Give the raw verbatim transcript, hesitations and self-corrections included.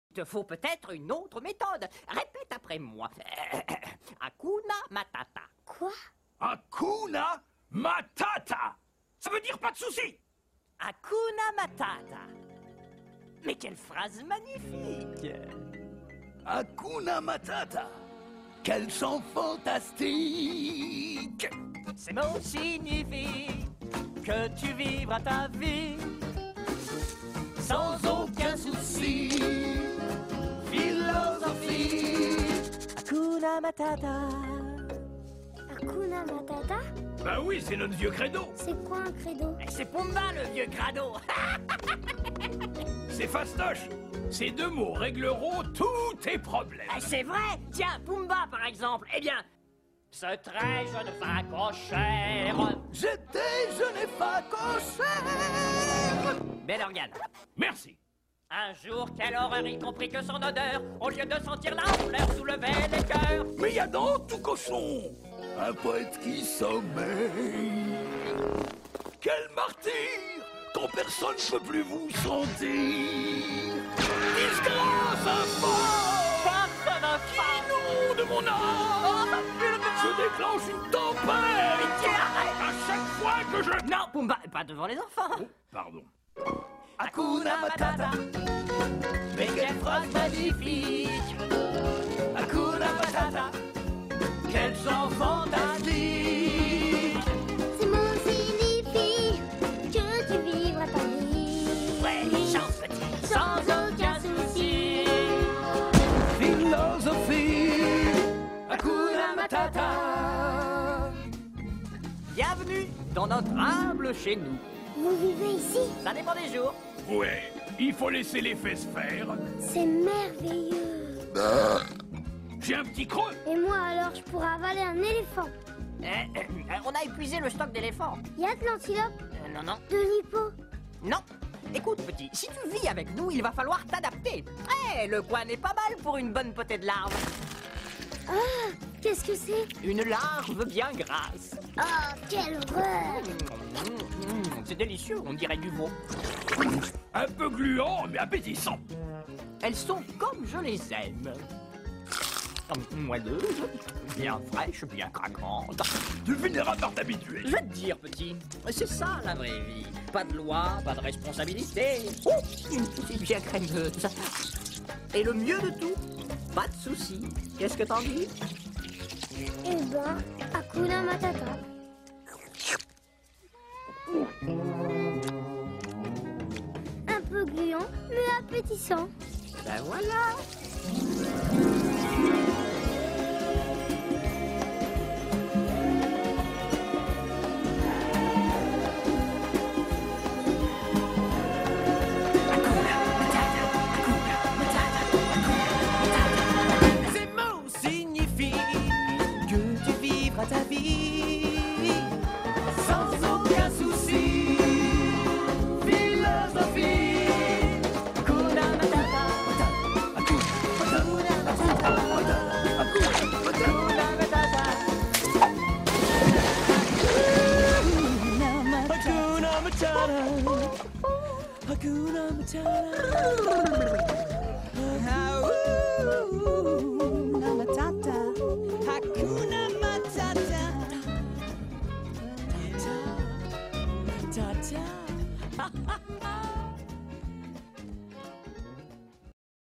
Il te faut peut-être une autre méthode. Répète après moi. Hakuna Matata. Quoi? Hakuna Matata. Ça veut dire pas de soucis. Hakuna Matata. Mais quelle phrase magnifique! Hakuna Matata. Quel chant fantastique! Ces mots signifient que tu vivras ta vie sans aucun souci. Philosophie. Hakuna Matata. Hakuna Matata? Bah oui, c'est notre vieux credo. C'est quoi un credo? C'est Pumba le vieux crado. C'est fastoche. Ces deux mots régleront tous tes problèmes. C'est vrai. Tiens, Pumba par exemple. Eh bien, ce très jeune facochère. Je déjeunais facochère. Bel organe. Merci. Un jour, quelle horreur, y compris que son odeur, au lieu de sentir la fleur, soulevait les cœurs. Mais y a dans tout cochon un poète qui sommeille. Quel martyr quand personne ne peut plus vous sentir. Disgrâce infâme. Personne infâme. Inonde mon âme. Je déclenche une tempête. À chaque fois que je... Non, Pumba, pas devant les enfants. Oh, pardon. Hakuna Matata. Mais quelle phrase magnifique. Hakuna Matata. Quel chant fantastique. Ces mots signifient que tu vivras ta vie. Ouais, chante petit, sans aucun souci. Philosophie. Hakuna Matata. Bienvenue dans notre humble chez nous. Vous vivez ici? Ça dépend des jours. Ouais, il faut laisser les fesses faire. C'est merveilleux. J'ai un petit creux. Et moi alors, je pourrais avaler un éléphant. Euh, euh, on a épuisé le stock d'éléphants. Y a de l'antilope? Euh, non, non. De l'hippo? Non. Écoute, petit, si tu vis avec nous, il va falloir t'adapter. Eh, le coin n'est pas mal pour une bonne potée de larves. Ah, qu'est-ce que c'est? Une larve bien grasse. Oh, quelle horreur! Mmh, mmh, c'est délicieux, on dirait du veau. Un peu gluant, mais appétissant. Elles sont comme je les aime. Moelleuses, bien fraîches, bien craquantes. Tu finiras par t'habituer. Je vais te dire, petit, c'est ça la vraie vie. Pas de loi, pas de responsabilité. Oh, une petite bien crémeuse. Et le mieux de tout, pas de soucis. Qu'est-ce que t'en dis? Eh ben, Hakuna Matata. Un peu gluant, mais appétissant. Ben voilà. Ces mots signifient que tu vivras ta vie sans aucun souci. Philosophie. Hakuna Matata. Hakuna Matata. Hakuna Matata. Hakuna Matata. Hakuna Matata.